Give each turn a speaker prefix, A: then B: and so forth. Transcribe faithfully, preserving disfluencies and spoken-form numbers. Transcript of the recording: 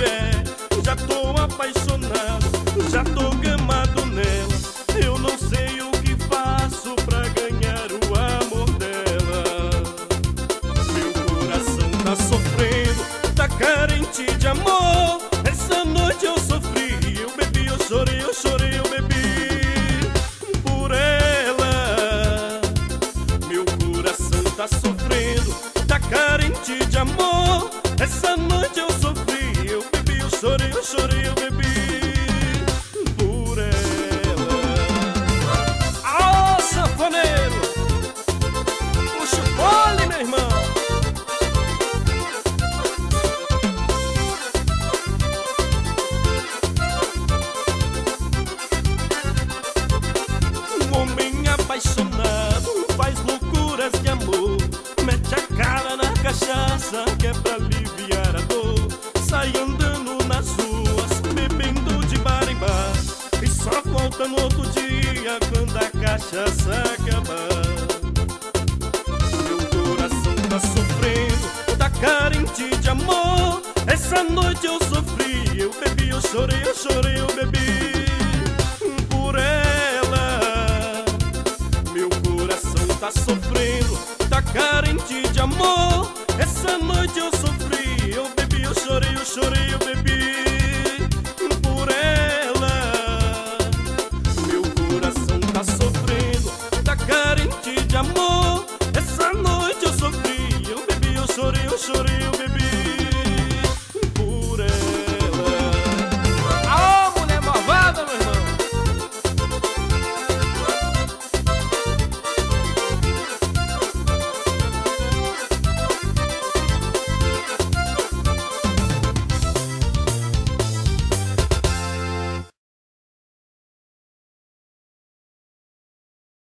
A: mulher. Já tô apaixonado, já tô gamado nela. Eu não sei o que faço pra ganhar o amor dela. Meu coração tá sofrendo, tá carente de amor. Essa noite eu sofri, eu bebi, eu chorei, eu chorei, eu bebi por ela. Meu coração tá sofrendo, tá carente de amor. Essa noite eu sofri, eu bebi, eu chorei, eu chorei, eu bebi por ela. Ô, sanfoneiro, puxa o fole, meu irmão. Um homem apaixonado faz loucuras de amor, mete a cara na cachaça que é pra aliviar a dor. Sai andando nas ruas, bebendo de bar em bar, e só volta no outro dia quando a cachaça acabar. Meu coração tá sofrendo, tá carente de amor. Essa noite eu sofri, eu bebi, eu chorei, eu chorei, eu bebi por ela. Meu coração tá sofrendo, tá carente de amor. Essa noite eu sofri, eu bebi, eu chorei, eu chorei, eu bebi por ela. Meu coração tá sofrendo, tá carente de amor. Essa noite eu sofri, eu bebi, eu chorei, eu chorei, eu